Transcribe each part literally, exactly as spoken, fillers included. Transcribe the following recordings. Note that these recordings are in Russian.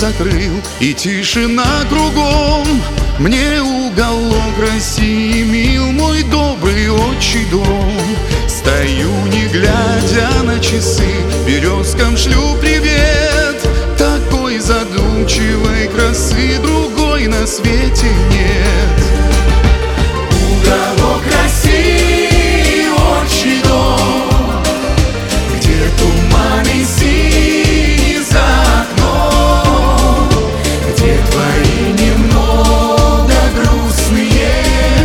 закрыл, и тишина кругом. Мне уголок России мил, мой добрый отчий дом. Стою, не глядя на часы, березкам шлю привет. Такой задумчивой красы другой на свете нет. Уголок России, отчий дом, где туманы синие за окном, где твои немного грустные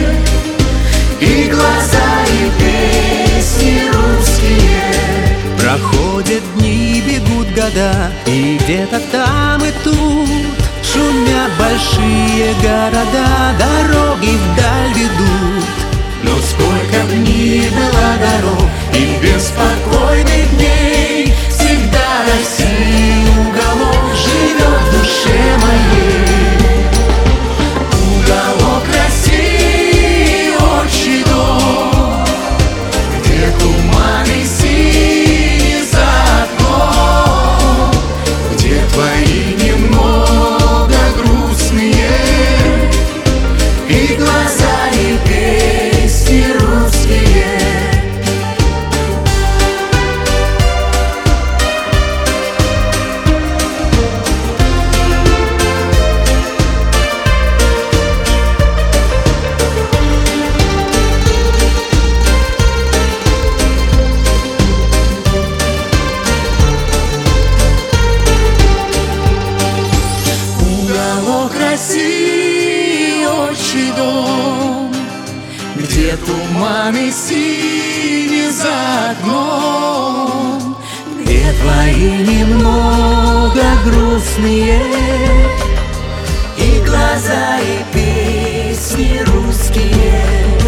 и глаза, и песни русские. Проходят дни, бегут года, и где-то там и тут шумят большие города, дороги вдаль ведут. Но сколько б ни было дорог и беспокойных дней, всегда России уголок живет в душе моей. Уголок России, отчий дом, где туманы синие за окном, где твои немного грустные и глаза, и песни русские. Уголок России, отчий дом, где туманы синие за окном, где твои немного грустные и глаза, и песни русские.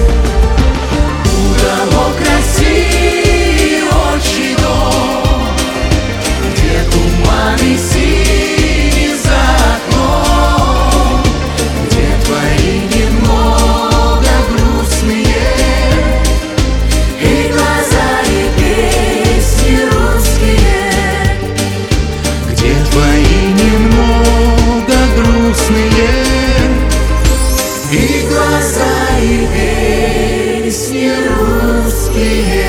Уголок России, отчий дом, где туманы синие за окном, где твои немного грустные и глаза, и песни русские. Где твои немного грустные и глаза, и песни русские.